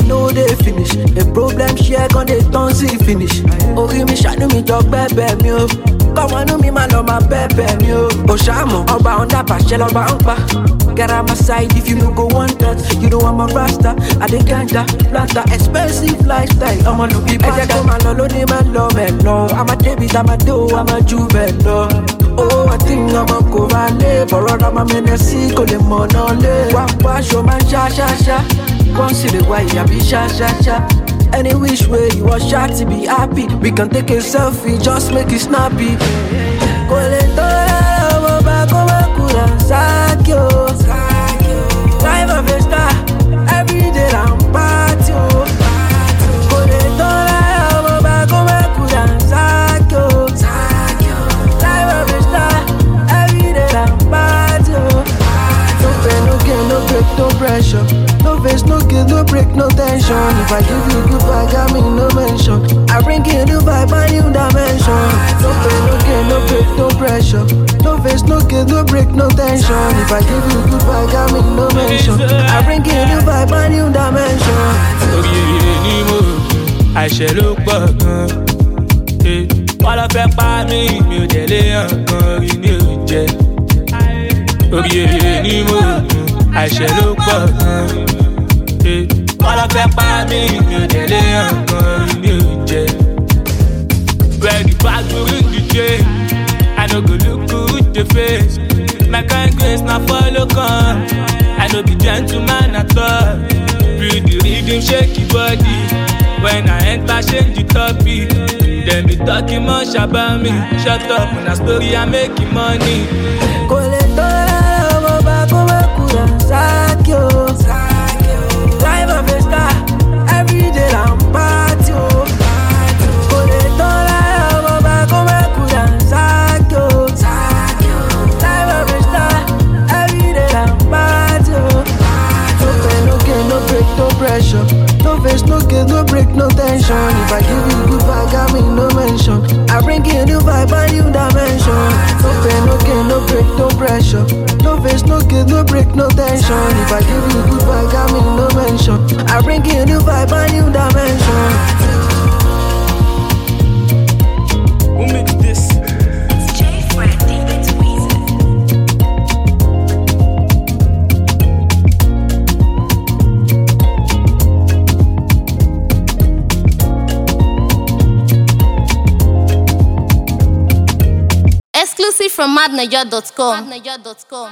problem no dey finish. The problem share gon dey turn see finish. Orí mi ṣàánú mi jọ gbẹ́bẹ̀ mi o. Kọ́mọnú mi máa lọ máa bẹ́bẹ̀ mi o. Òṣàmù ọba ọ̀ndà pàṣẹ lọ́ba ń pa. Get on my side if you no go want that. You know I'm a rasta, I dey ganja, planta, expensive lifestyle. I'm a lucky bastard. Ẹ jẹ́ kó máa lọ lóní máa lọ mẹ́lọ. I'm a David, I'm a Do, I'm a Jubelo. Oh, I think I'm a Kovale. Bọ̀rọ̀ I'm a Menesi, kò lè mọ̀ náà lé. Wá aṣọ máa ń ṣá. Consider why I be sha. Any which way you want shot to be happy. We can take a selfie, just make it snappy. Drive a Vesta, every day I'm party. Drive a Vesta, every day I'm party. No pain, no gain, no break, no pressure. No vex, no guilt, no break, no tension. If I give you good vibe, got me no mention. I bring you new vibe, a new dimension. No pain, no gain, no break, no pressure. No vex, no guilt, no break, no tension. If I give you good vibe, got me no mention. I bring you new vibe, a new dimension. Oríire ni mo, àìṣẹ́ ló pọ̀ gan. Wọ́n lọ fẹ́ pa mí, mi ò dẹ̀ lé ọ̀kan rí mi ò jẹ. Oríire ni mo, àìṣẹ́ ló pọ̀ gan. Wọ́n lọ fẹ́ pa mí, mi ò dẹ̀ lé ọ̀kan rí mi ò jẹ. When the bag go in the chain, I no go look good the face. My kind grace na follow come. I no be gentleman at all. Read the rhythm, shake your body. When I enter, change the topic. Them be talking much about me. Shut up, na story I making money. Drive a Vesta, every day I'm party. Drive a Vesta, every day I'm party. No pain, no gain, no break, no pressure. No vex, no guilt, no break, no tension. If I give you good vibe, got me no mention. I bring you new vibe, a new dimension. No pain, no gain, no break, no pressure. No vex, no guilt, no break, no tension. If I give you good vibe, got me no mention. I bring you new vibe, a new dimension. Who made this? It's J Fred, David Weezer. Exclusive from madniger.com.